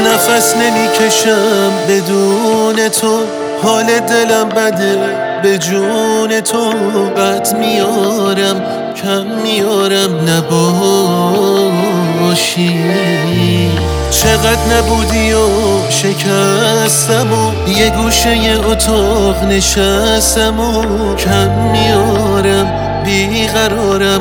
نفس نمیکشم بدون تو، حال دلم بده به جون تو. قد میارم کم میارم نباشی. چقدر نبودی و شکستم و یه گوشه اتاق نشستم و کم میارم بیقرارم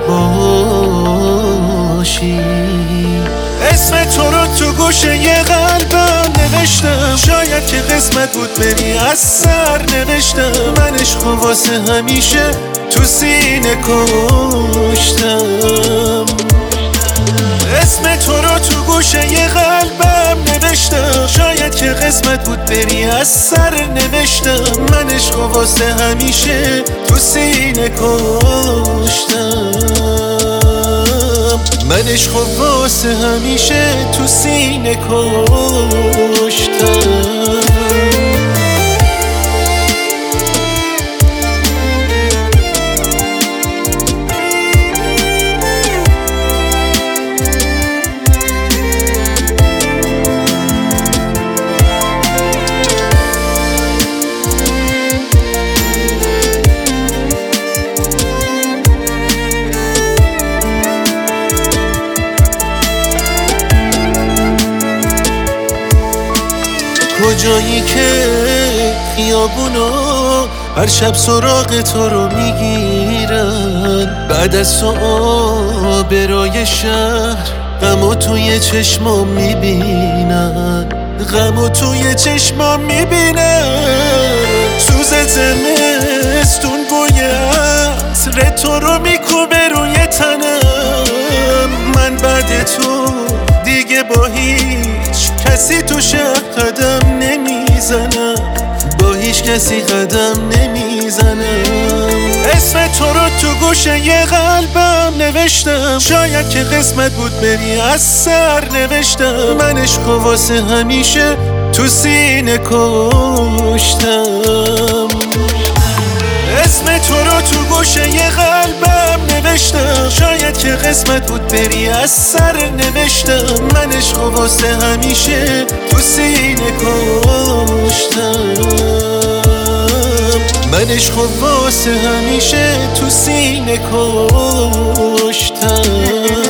نباشی. اسم تو رو تو گوشه یه قلبم نوشتم، شاید که قسمت بود بری از سر نوشتم. من عشق واسه همیشه تو سینه کشتم. اسم تو رو تو گوشه یه قلبم نوشتم، شاید که قسمت بود بری از سر نوشتم. من عشق واسه همیشه تو سینه کشتم. من عشق واسه همیشه تو سینه کشتم. کجایی که خیابونو هر شب سراغ تو رو میگیرن، بعد از تو آبرای شهر غمو توی چشمام میبینن، غمو توی چشمام میبینن. سوز زمستون بوی عطر تو رو میکوبه روی تنم. من بعد تو دیگه با هیچ کسی تو شهر قدم نمیزنم، با هیچ کسی قدم نمیزنم. اسم تو رو تو گوشه یه قلبم نوشتم، شاید که قسمت بود بری از سر نوشتم. من عشق واسه همیشه تو سینه کشتم. اسم تو رو تو گوشه یه قلبم نوشتم، شاید که قسمت بود بری از سر نوشتم. من عشق واسه همیشه تو سینه کشتم. من عشق واسه همیشه تو سینه کشتم.